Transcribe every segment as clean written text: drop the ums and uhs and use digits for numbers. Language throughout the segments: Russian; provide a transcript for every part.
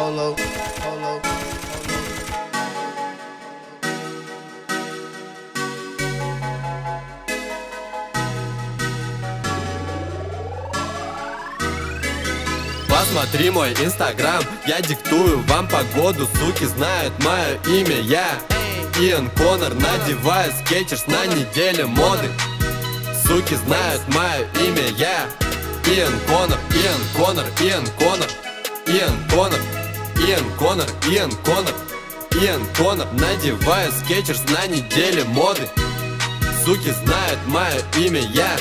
Polo. Посмотри мой инстаграм, я диктую вам погоду. Суки знают мое имя, я Иэн Коннор. Надеваю скетчерс на неделе моды. Суки знают мое имя, я Иэн Коннор, Иэн Коннор, Иэн Коннор, Иэн Коннор, Иэн Коннор, Иэн Коннор, Иэн Коннор. Надеваю скетчерс на неделе моды. Суки знают мое имя, я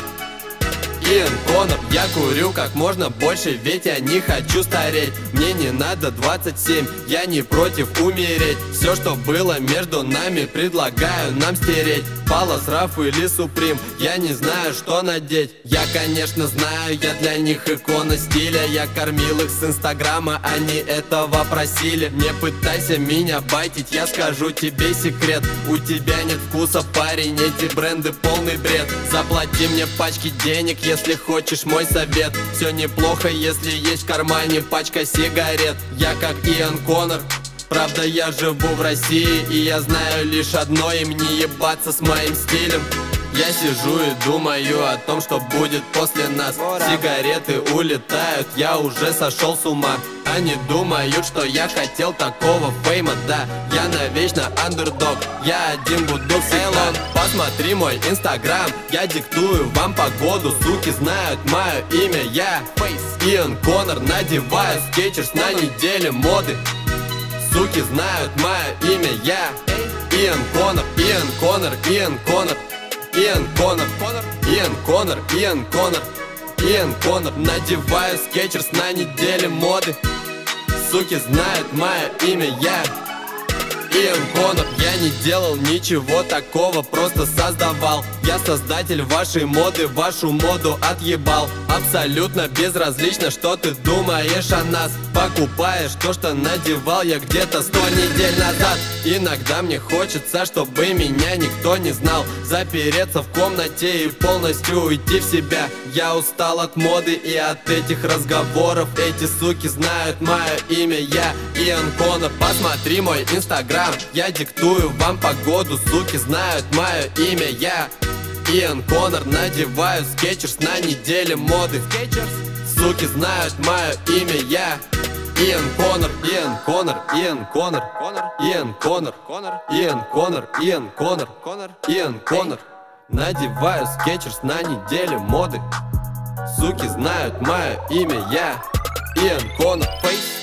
Иэн Коннор. Я курю как можно больше, ведь я не хочу стареть. Мне не надо 27, я не против умереть. Все, что было между нами, предлагаю нам стереть. Палас, Раф или Суприм, я не знаю, что надеть. Я, конечно, знаю, я для них икона стиля. Я кормил их с инстаграма, они этого просили. Не пытайся меня байтить, я скажу тебе секрет. У тебя нет вкуса, парень, эти бренды полный бред. Заплати мне пачки денег, если хочешь мой совет. Все неплохо, если есть в кармане пачка сигарет. Я как Иэн Коннор, правда я живу в России, и я знаю лишь одно: им не ебаться с моим стилем. Я сижу и думаю о том, что будет после нас. Сигареты улетают, я уже сошел с ума. Они думают, что я хотел такого фейма, да. Я навечно андердог, я один буду всегда. Посмотри мой инстаграм, я диктую вам погоду. Суки знают мое имя, я Иэн Коннор. Надеваю скетчерс на неделе моды. Суки знают мое имя, я Иэн Коннор, Иэн Коннор, Иэн Коннор, Иэн Коннор, Иэн Коннор, Иэн Коннор, Иэн Коннор. Надеваю скетчерс на неделе моды. Суки знают мое имя, я Иэн Коннор. Я не делал ничего такого, просто создавал. Я создатель вашей моды, вашу моду отъебал. Абсолютно безразлично, что ты думаешь о нас. Покупаешь то, что надевал я где-то 100 недель назад. Иногда мне хочется, чтобы меня никто не знал. Запереться в комнате и полностью уйти в себя. Я устал от моды и от этих разговоров. Эти суки знают мое имя, я Иэн Коннор. Посмотри мой инстаграм, я диктую вам погоду. Суки знают мое имя, я Иэн Коннор. Надеваю скетчерс на неделе моды. Суки знают мое имя, я Иэн Коннор, Иэн Коннор, Иэн Коннор, Иэн Коннор, Иэн Коннор, Иэн Коннор, Иэн Коннор. Надеваю скетчерс на неделе моды. Суки знают мое имя, я Иэн Коннор.